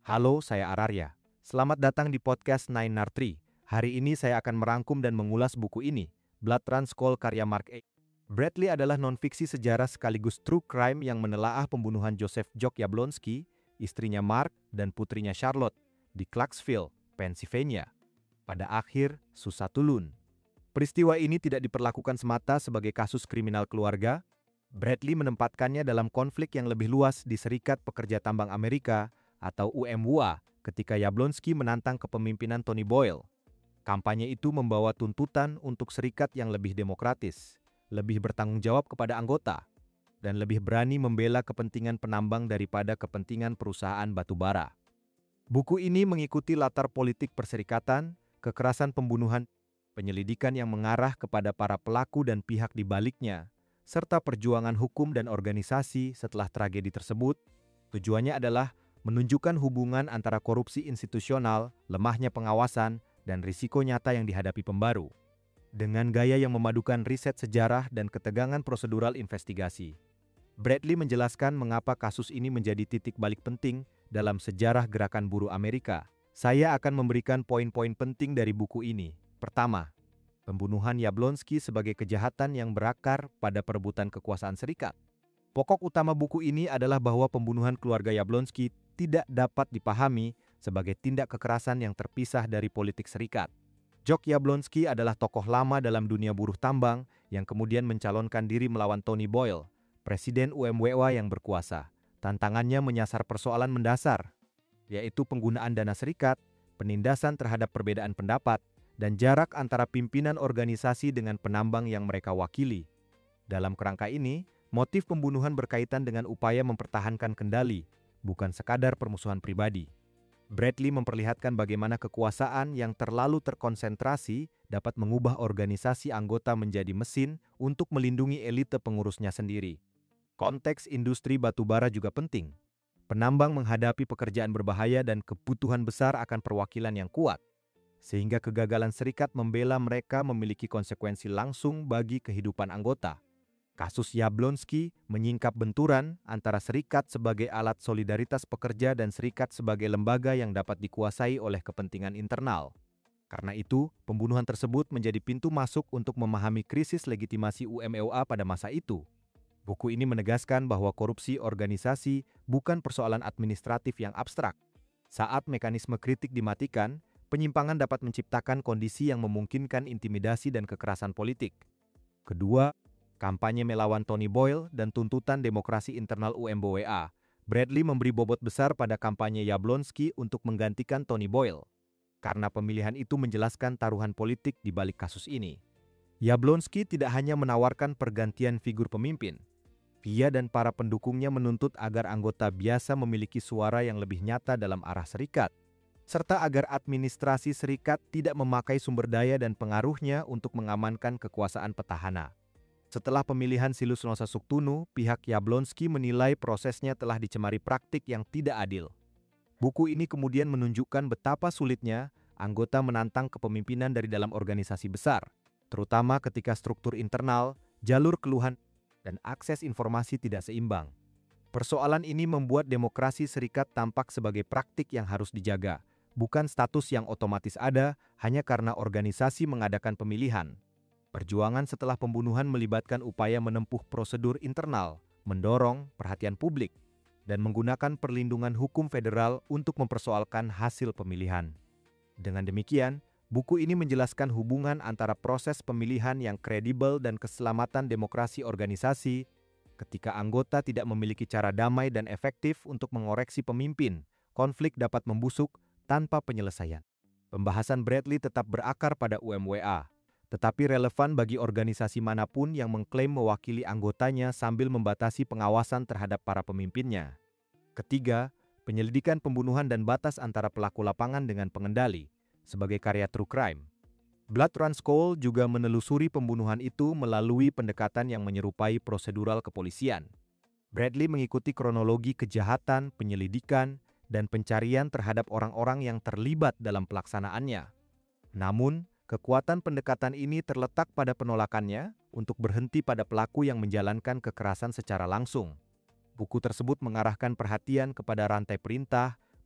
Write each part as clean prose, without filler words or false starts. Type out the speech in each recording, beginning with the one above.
Halo, saya Ararya. Selamat datang di podcast Nine Nartri. Hari ini saya akan merangkum dan mengulas buku ini, Blood Run Skull karya Mark A. Bradley adalah non-fiksi sejarah sekaligus true crime yang menelaah pembunuhan Joseph Jock Yablonsky, istrinya Mark, dan putrinya Charlotte di Clarksville, Pennsylvania, pada akhir Susatulun. Peristiwa ini tidak diperlakukan semata sebagai kasus kriminal keluarga. Bradley menempatkannya dalam konflik yang lebih luas di Serikat Pekerja Tambang Amerika atau UMWA ketika Yablonsky menantang kepemimpinan Tony Boyle. Kampanye itu membawa tuntutan untuk serikat yang lebih demokratis, lebih bertanggung jawab kepada anggota, dan lebih berani membela kepentingan penambang daripada kepentingan perusahaan batubara. Buku ini mengikuti latar politik perserikatan, kekerasan pembunuhan, penyelidikan yang mengarah kepada para pelaku dan pihak di baliknya, serta perjuangan hukum dan organisasi setelah tragedi tersebut. Tujuannya adalah menunjukkan hubungan antara korupsi institusional, lemahnya pengawasan, dan risiko nyata yang dihadapi pembaru. Dengan gaya yang memadukan riset sejarah dan ketegangan prosedural investigasi, Bradley menjelaskan mengapa kasus ini menjadi titik balik penting dalam sejarah gerakan buruh Amerika. Saya akan memberikan poin-poin penting dari buku ini. Pertama, pembunuhan Yablonsky sebagai kejahatan yang berakar pada perebutan kekuasaan serikat. Pokok utama buku ini adalah bahwa pembunuhan keluarga Yablonsky tidak dapat dipahami sebagai tindak kekerasan yang terpisah dari politik serikat. Jock Yablonsky adalah tokoh lama dalam dunia buruh tambang yang kemudian mencalonkan diri melawan Tony Boyle, presiden UMWA yang berkuasa. Tantangannya menyasar persoalan mendasar, yaitu penggunaan dana serikat, penindasan terhadap perbedaan pendapat, dan jarak antara pimpinan organisasi dengan penambang yang mereka wakili. Dalam kerangka ini, motif pembunuhan berkaitan dengan upaya mempertahankan kendali, bukan sekadar permusuhan pribadi. Bradley memperlihatkan bagaimana kekuasaan yang terlalu terkonsentrasi dapat mengubah organisasi anggota menjadi mesin untuk melindungi elite pengurusnya sendiri. Konteks industri batubara juga penting. Penambang menghadapi pekerjaan berbahaya dan kebutuhan besar akan perwakilan yang kuat, sehingga kegagalan serikat membela mereka memiliki konsekuensi langsung bagi kehidupan anggota. Kasus Yablonsky menyingkap benturan antara serikat sebagai alat solidaritas pekerja dan serikat sebagai lembaga yang dapat dikuasai oleh kepentingan internal. Karena itu, pembunuhan tersebut menjadi pintu masuk untuk memahami krisis legitimasi UMWA pada masa itu. Buku ini menegaskan bahwa korupsi organisasi bukan persoalan administratif yang abstrak. Saat mekanisme kritik dimatikan, penyimpangan dapat menciptakan kondisi yang memungkinkan intimidasi dan kekerasan politik. Kedua, kampanye melawan Tony Boyle dan tuntutan demokrasi internal UMWA. Bradley memberi bobot besar pada kampanye Yablonsky untuk menggantikan Tony Boyle, karena pemilihan itu menjelaskan taruhan politik di balik kasus ini. Yablonsky tidak hanya menawarkan pergantian figur pemimpin. Dia dan para pendukungnya menuntut agar anggota biasa memiliki suara yang lebih nyata dalam arah serikat, serta agar administrasi serikat tidak memakai sumber daya dan pengaruhnya untuk mengamankan kekuasaan petahana. Setelah pemilihan Silus Nusa Suktunu, pihak Yablonsky menilai prosesnya telah dicemari praktik yang tidak adil. Buku ini kemudian menunjukkan betapa sulitnya anggota menantang kepemimpinan dari dalam organisasi besar, terutama ketika struktur internal, jalur keluhan, dan akses informasi tidak seimbang. Persoalan ini membuat demokrasi serikat tampak sebagai praktik yang harus dijaga, bukan status yang otomatis ada hanya karena organisasi mengadakan pemilihan. Perjuangan setelah pembunuhan melibatkan upaya menempuh prosedur internal, mendorong perhatian publik, dan menggunakan perlindungan hukum federal untuk mempersoalkan hasil pemilihan. Dengan demikian, buku ini menjelaskan hubungan antara proses pemilihan yang kredibel dan keselamatan demokrasi organisasi. Ketika anggota tidak memiliki cara damai dan efektif untuk mengoreksi pemimpin, konflik dapat membusuk tanpa penyelesaian. Pembahasan Bradley tetap berakar pada UMWA, tetapi relevan bagi organisasi manapun yang mengklaim mewakili anggotanya sambil membatasi pengawasan terhadap para pemimpinnya. Ketiga, penyelidikan pembunuhan dan batas antara pelaku lapangan dengan pengendali, sebagai karya true crime. Blood Run Skull juga menelusuri pembunuhan itu melalui pendekatan yang menyerupai prosedural kepolisian. Bradley mengikuti kronologi kejahatan, penyelidikan, dan pencarian terhadap orang-orang yang terlibat dalam pelaksanaannya. Namun, kekuatan pendekatan ini terletak pada penolakannya untuk berhenti pada pelaku yang menjalankan kekerasan secara langsung. Buku tersebut mengarahkan perhatian kepada rantai perintah,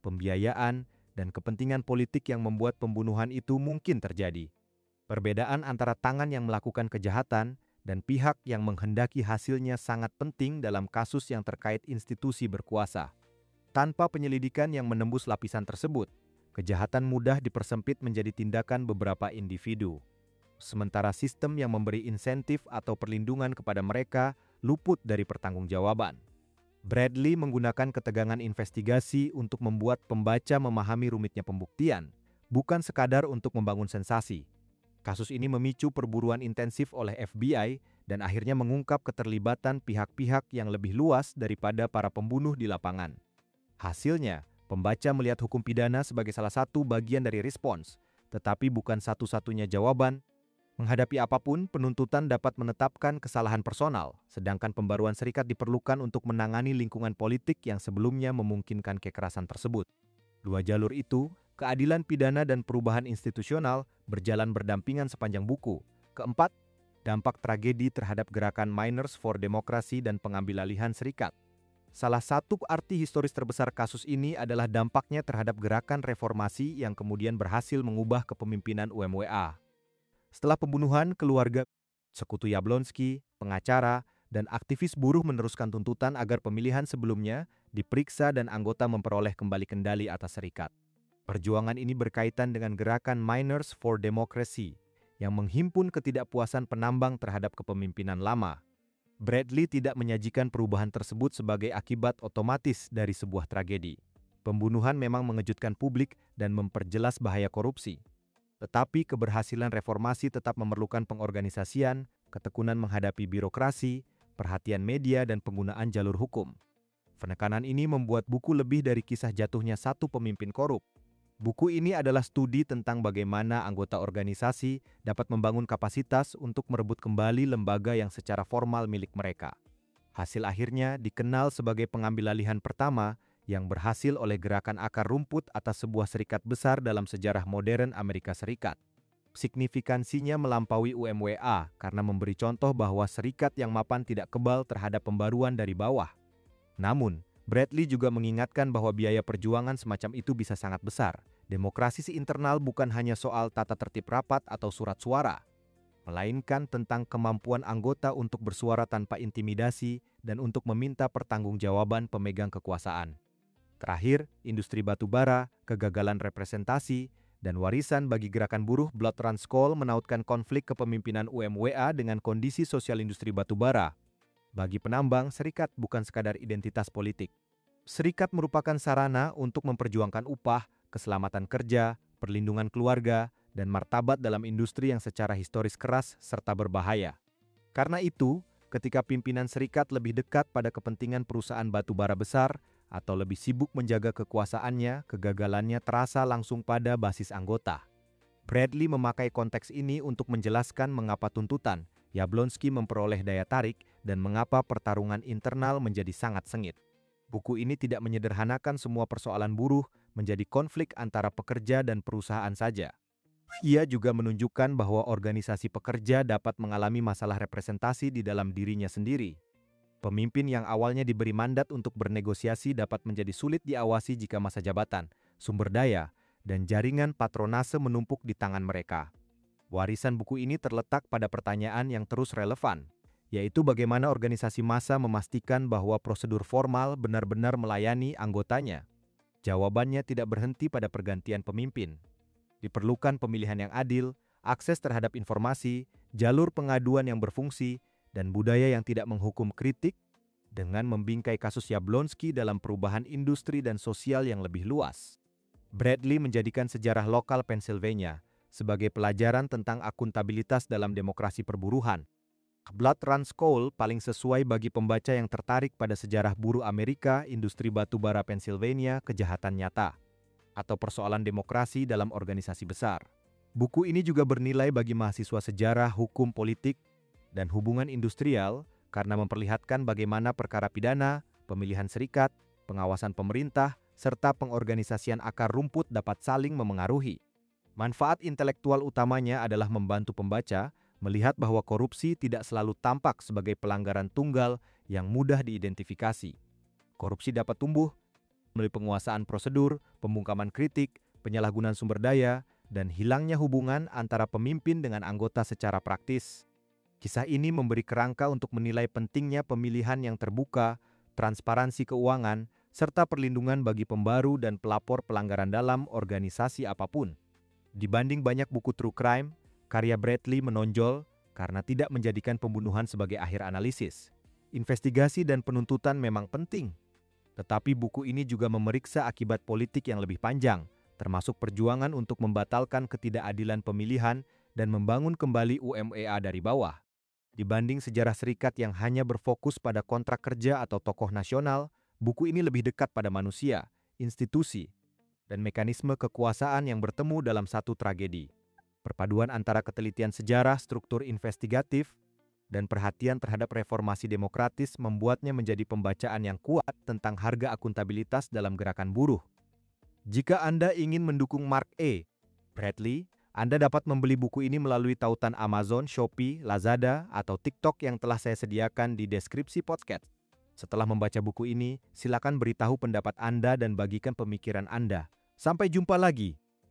pembiayaan, dan kepentingan politik yang membuat pembunuhan itu mungkin terjadi. Perbedaan antara tangan yang melakukan kejahatan dan pihak yang menghendaki hasilnya sangat penting dalam kasus yang terkait institusi berkuasa. Tanpa penyelidikan yang menembus lapisan tersebut, kejahatan mudah dipersempit menjadi tindakan beberapa individu. Sementara sistem yang memberi insentif atau perlindungan kepada mereka luput dari pertanggungjawaban. Bradley menggunakan ketegangan investigasi untuk membuat pembaca memahami rumitnya pembuktian, bukan sekadar untuk membangun sensasi. Kasus ini memicu perburuan intensif oleh FBI dan akhirnya mengungkap keterlibatan pihak-pihak yang lebih luas daripada para pembunuh di lapangan. Hasilnya, pembaca melihat hukum pidana sebagai salah satu bagian dari respons, tetapi bukan satu-satunya jawaban. Menghadapi apapun, penuntutan dapat menetapkan kesalahan personal, sedangkan pembaruan serikat diperlukan untuk menangani lingkungan politik yang sebelumnya memungkinkan kekerasan tersebut. Dua jalur itu, keadilan pidana dan perubahan institusional, berjalan berdampingan sepanjang buku. Keempat, dampak tragedi terhadap gerakan Miners for Democracy dan pengambilalihan serikat. Salah satu arti historis terbesar kasus ini adalah dampaknya terhadap gerakan reformasi yang kemudian berhasil mengubah kepemimpinan UMWA. Setelah pembunuhan, keluarga, sekutu Yablonsky, pengacara, dan aktivis buruh meneruskan tuntutan agar pemilihan sebelumnya diperiksa dan anggota memperoleh kembali kendali atas serikat. Perjuangan ini berkaitan dengan gerakan Miners for Democracy yang menghimpun ketidakpuasan penambang terhadap kepemimpinan lama. Bradley tidak menyajikan perubahan tersebut sebagai akibat otomatis dari sebuah tragedi. Pembunuhan memang mengejutkan publik dan memperjelas bahaya korupsi. Tetapi keberhasilan reformasi tetap memerlukan pengorganisasian, ketekunan menghadapi birokrasi, perhatian media, dan penggunaan jalur hukum. Penekanan ini membuat buku lebih dari kisah jatuhnya satu pemimpin korup. Buku ini adalah studi tentang bagaimana anggota organisasi dapat membangun kapasitas untuk merebut kembali lembaga yang secara formal milik mereka. Hasil akhirnya dikenal sebagai pengambilalihan pertama yang berhasil oleh gerakan akar rumput atas sebuah serikat besar dalam sejarah modern Amerika Serikat. Signifikansinya melampaui UMWA karena memberi contoh bahwa serikat yang mapan tidak kebal terhadap pembaruan dari bawah. Namun, Bradley juga mengingatkan bahwa biaya perjuangan semacam itu bisa sangat besar. Demokrasi internal bukan hanya soal tata tertib rapat atau surat suara, melainkan tentang kemampuan anggota untuk bersuara tanpa intimidasi dan untuk meminta pertanggungjawaban pemegang kekuasaan. Terakhir, industri batubara, kegagalan representasi, dan warisan bagi gerakan buruh Blood Run School menautkan konflik kepemimpinan UMWA dengan kondisi sosial industri batubara. Bagi penambang, serikat bukan sekadar identitas politik. Serikat merupakan sarana untuk memperjuangkan upah, keselamatan kerja, perlindungan keluarga, dan martabat dalam industri yang secara historis keras serta berbahaya. Karena itu, ketika pimpinan serikat lebih dekat pada kepentingan perusahaan batubara besar, atau lebih sibuk menjaga kekuasaannya, kegagalannya terasa langsung pada basis anggota. Bradley memakai konteks ini untuk menjelaskan mengapa tuntutan Yablonsky memperoleh daya tarik dan mengapa pertarungan internal menjadi sangat sengit. Buku ini tidak menyederhanakan semua persoalan buruh menjadi konflik antara pekerja dan perusahaan saja. Ia juga menunjukkan bahwa organisasi pekerja dapat mengalami masalah representasi di dalam dirinya sendiri. Pemimpin yang awalnya diberi mandat untuk bernegosiasi dapat menjadi sulit diawasi jika masa jabatan, sumber daya, dan jaringan patronase menumpuk di tangan mereka. Warisan buku ini terletak pada pertanyaan yang terus relevan, yaitu bagaimana organisasi massa memastikan bahwa prosedur formal benar-benar melayani anggotanya. Jawabannya tidak berhenti pada pergantian pemimpin. Diperlukan pemilihan yang adil, akses terhadap informasi, jalur pengaduan yang berfungsi, dan budaya yang tidak menghukum kritik dengan membingkai kasus Yablonsky dalam perubahan industri dan sosial yang lebih luas. Bradley menjadikan sejarah lokal Pennsylvania sebagai pelajaran tentang akuntabilitas dalam demokrasi perburuhan. Blood Run School paling sesuai bagi pembaca yang tertarik pada sejarah buruh Amerika, industri batubara Pennsylvania, kejahatan nyata, atau persoalan demokrasi dalam organisasi besar. Buku ini juga bernilai bagi mahasiswa sejarah, hukum politik, dan hubungan industrial karena memperlihatkan bagaimana perkara pidana, pemilihan serikat, pengawasan pemerintah, serta pengorganisasian akar rumput dapat saling memengaruhi. Manfaat intelektual utamanya adalah membantu pembaca melihat bahwa korupsi tidak selalu tampak sebagai pelanggaran tunggal yang mudah diidentifikasi. Korupsi dapat tumbuh melalui penguasaan prosedur, pembungkaman kritik, penyalahgunaan sumber daya, dan hilangnya hubungan antara pemimpin dengan anggota secara praktis. Kisah ini memberi kerangka untuk menilai pentingnya pemilihan yang terbuka, transparansi keuangan, serta perlindungan bagi pembaru dan pelapor pelanggaran dalam organisasi apapun. Dibanding banyak buku true crime, karya Bradley menonjol karena tidak menjadikan pembunuhan sebagai akhir analisis. Investigasi dan penuntutan memang penting, tetapi buku ini juga memeriksa akibat politik yang lebih panjang, termasuk perjuangan untuk membatalkan ketidakadilan pemilihan dan membangun kembali UMEA dari bawah. Dibanding sejarah serikat yang hanya berfokus pada kontrak kerja atau tokoh nasional, buku ini lebih dekat pada manusia, institusi, dan mekanisme kekuasaan yang bertemu dalam satu tragedi. Perpaduan antara ketelitian sejarah, struktur investigatif, dan perhatian terhadap reformasi demokratis membuatnya menjadi pembacaan yang kuat tentang harga akuntabilitas dalam gerakan buruh. Jika Anda ingin mendukung Mark A. Bradley, Anda dapat membeli buku ini melalui tautan Amazon, Shopee, Lazada, atau TikTok yang telah saya sediakan di deskripsi podcast. Setelah membaca buku ini, silakan beritahu pendapat Anda dan bagikan pemikiran Anda. Sampai jumpa lagi!